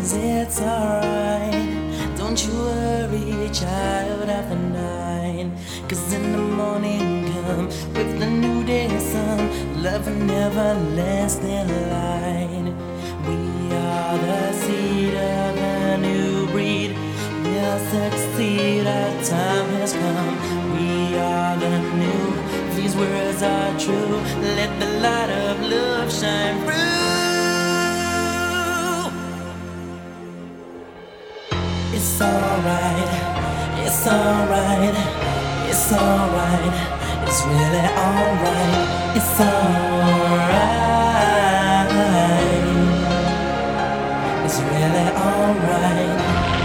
it's alright. Don't you worry, child of the night. 'Cause in the morning come with the new day sun, love and everlasting light. We are the seed of a new breed. We'll succeed, our time has come. We are the new, these words are true. Let the light of love shine through. It's alright, it's alright, it's alright, it's really alright, it's alright, it's really alright.